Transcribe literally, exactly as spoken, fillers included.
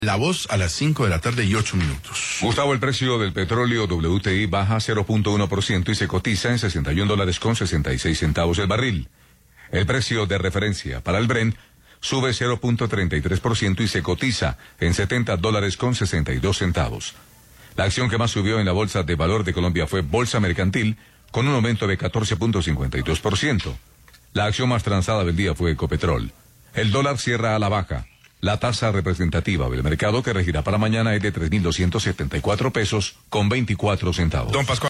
La Voz a las cinco de la tarde y ocho minutos. Gustavo, el precio del petróleo W T I baja cero punto uno por ciento y se cotiza en sesenta y un dólares con sesenta y seis centavos el barril. El precio de referencia para el Brent sube cero punto treinta y tres por ciento y se cotiza en setenta dólares con sesenta y dos centavos. La acción que más subió en la Bolsa de Valor de Colombia fue Bolsa Mercantil, con un aumento de catorce punto cincuenta y dos por ciento. La acción más transada del día fue Ecopetrol. El dólar cierra a la baja. La tasa representativa del mercado que regirá para mañana es de tres mil doscientos setenta y cuatro pesos con veinticuatro centavos. Don Pascual.